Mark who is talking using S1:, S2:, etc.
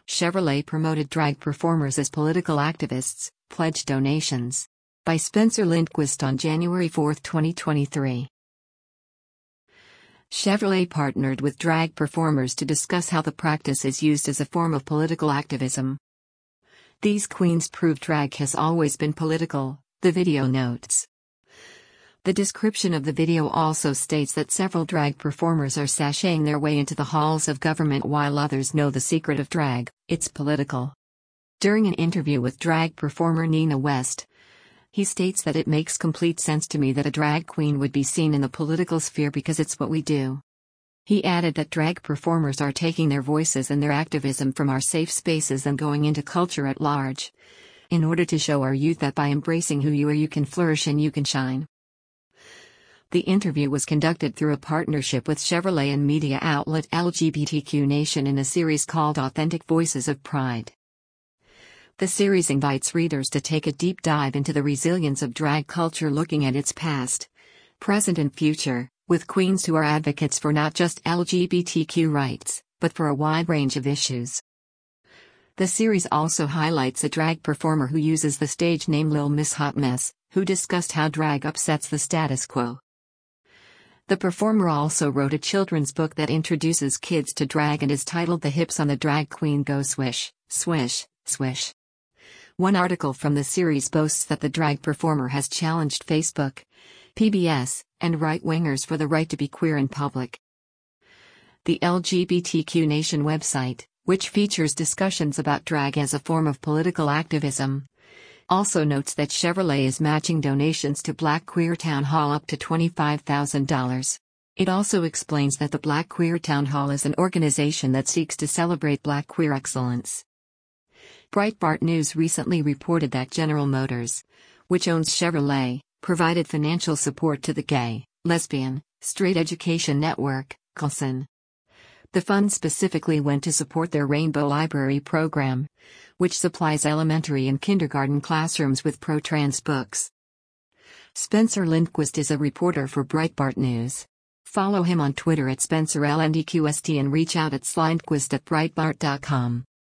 S1: Chevrolet promoted drag performers as political activists, pledged donations. By Spencer Lindquist on January 4, 2023. Chevrolet partnered with drag performers to discuss how the practice is used as a form of political activism. These queens prove drag has always been political, the video notes. The description of the video also states that several drag performers are sashaying their way into the halls of government while others know the secret of drag: it's political. During an interview with drag performer Nina West, he states that it makes complete sense to me that a drag queen would be seen in the political sphere because it's what we do. He added that drag performers are taking their voices and their activism from our safe spaces and going into culture at large, in order to show our youth that by embracing who you are you can flourish and you can shine. The interview was conducted through a partnership with Chevrolet and media outlet LGBTQ Nation in a series called Authentic Voices of Pride. The series invites readers to take a deep dive into the resilience of drag culture, looking at its past, present and future, with queens who are advocates for not just LGBTQ rights, but for a wide range of issues. The series also highlights a drag performer who uses the stage name Lil Miss Hot Mess, who discussed how drag upsets the status quo. The performer also wrote a children's book that introduces kids to drag and is titled The Hips on the Drag Queen Go Swish, Swish, Swish. One article from the series boasts that the drag performer has challenged Facebook, PBS, and right-wingers for the right to be queer in public. The LGBTQ Nation website, which features discussions about drag as a form of political activism, also notes that Chevrolet is matching donations to Black Queer Town Hall up to $25,000. It also explains that the Black Queer Town Hall is an organization that seeks to celebrate Black queer excellence. Breitbart News recently reported that General Motors, which owns Chevrolet, provided financial support to the Gay, Lesbian, Straight Education Network, GLSEN. The funds specifically went to support their Rainbow Library program, which supplies elementary and kindergarten classrooms with pro-trans books. Spencer Lindquist is a reporter for Breitbart News. Follow him on Twitter at SpencerLNDQST and reach out at slindquist@breitbart.com.